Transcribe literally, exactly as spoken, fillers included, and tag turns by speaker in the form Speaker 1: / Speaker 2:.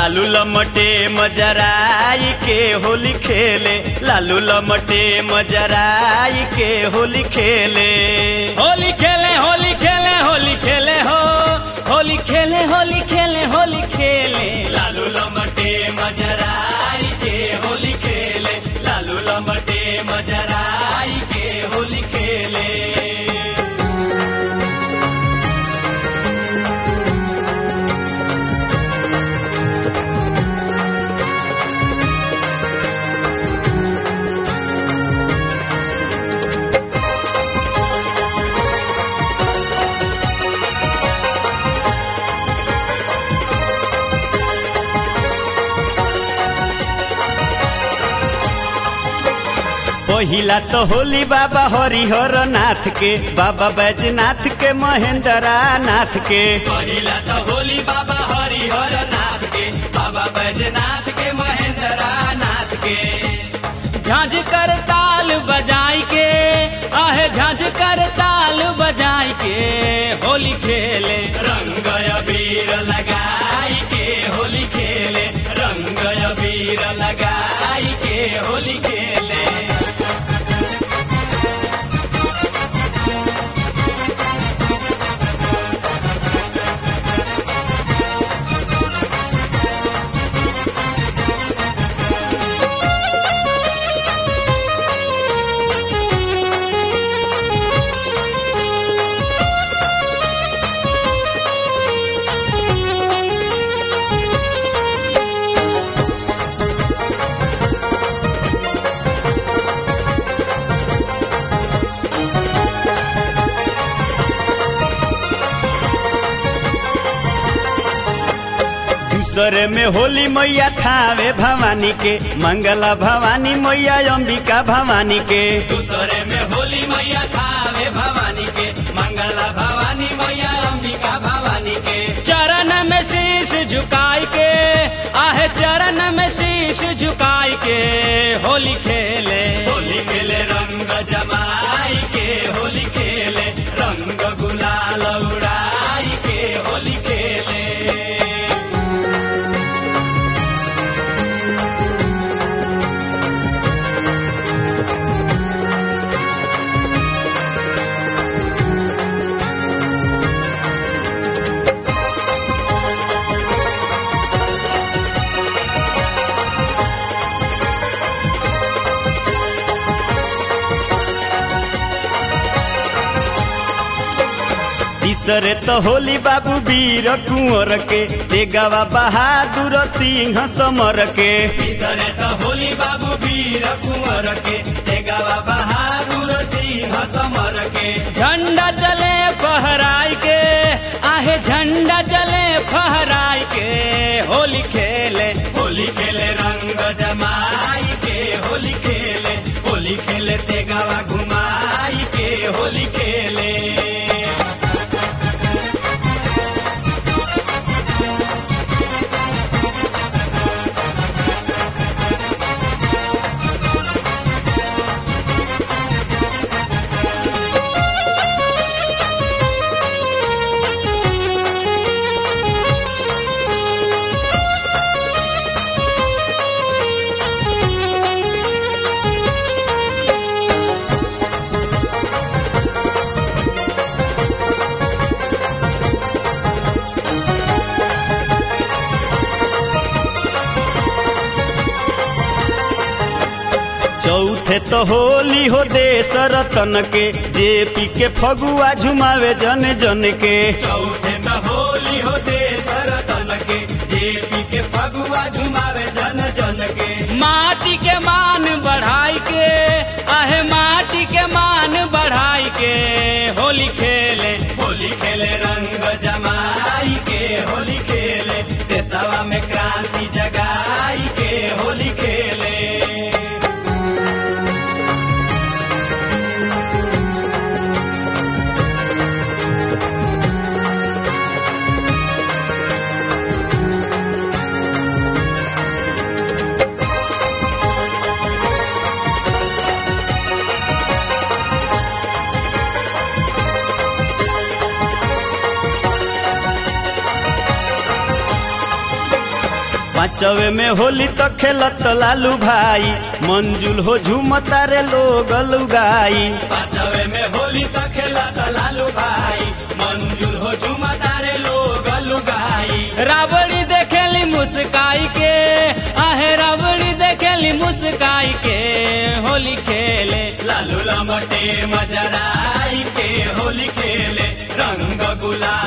Speaker 1: लालू लमटे मजराई के होली खेले, लालू लमटे मजराई के होली खेले।
Speaker 2: होली खेले होली खेले होली खेले हो, होली खेले होली खेले होली खेले।
Speaker 1: लालू लमटे मजराई के होली खेले, लालू लमटे मजराई के होली खेले। पहिला तो होली बाबा हरिहर नाथ के, बाबा बैजनाथ के, महेंद्रा नाथ के। पहिला तो होली बाबा हरिहर नाथ के, बाबा बैजनाथ के, महेंद्रा नाथ के।
Speaker 2: झांझ कर ताल बजाई के, आहे झांझ कर ताल बजाई के होली खेले।
Speaker 1: रंग अबीर लगाई के होली खेले, रंग अबीर लगाई के होली खेले। दूसरे में होली मैया थावे भवानी के, मंगला भवानी मैया अंबिका भवानी के। दूसरे में होली मैया थावे भवानी के, मंगला भवानी मैया अंबिका भवानी के।
Speaker 2: चरण में शीश झुकाई के, आहे चरण में शीश झुकाई के होली खेले।
Speaker 1: होली खेले रंग जमाई के होली खेले, रंग गुलाल उड़ाई के होली खेले। तीसरे तो होली बाबू वीर कुंवर के, तेगवा बहादुर सिंह समर के। तीसरे तो होली बाबू वीर कुंवर के, तेगवा बहादुर सिंह समर के।
Speaker 2: झंडा चले फहराई के, आहे झंडा चले फहराई के होली खेले।
Speaker 1: होली खेले रंग जमाई के होली खेले, होली खेले तेगवा घुमाई के होली खेले। चौथे तो होली हो देश रतन के, जेपी के फगुआ झुमावे जन जन के। चौथे तो होली हो देश रतन के, जेपी के फगुआ झुमावे जन जन के।
Speaker 2: माटी के मान बढ़ाई के, आहे माटी के मान बढ़ाई के होली खेले।
Speaker 1: होली खेले रंग जमाई के होली खेले, देशवा में क्रांति जगाई के होली खेले। पांचवे में होली तो खेलत लालू भाई मंजुल हो झूमता रे लोग लुगाई।
Speaker 2: पांचवे में होली तो खेलत लालू भाई मंजुल हो झूमता रे लोग लुगाई। रावड़ी देखेली मुस्काई के आहे रावड़ी देखेली मुस्काई के होली खेले लालू लमटे मजराई के होली खेले रंग गुलाल